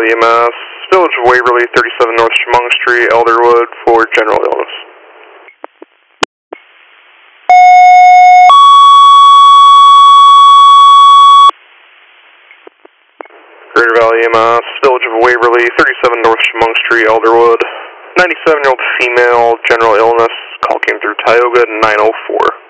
Valley EMS, Village of Waverly, 37 North Chemung Street, Elderwood, for general illness. Greater Valley EMS, Village of Waverly, 37 North Chemung Street, Elderwood, 97-year-old female, general illness, call came through Tioga 904.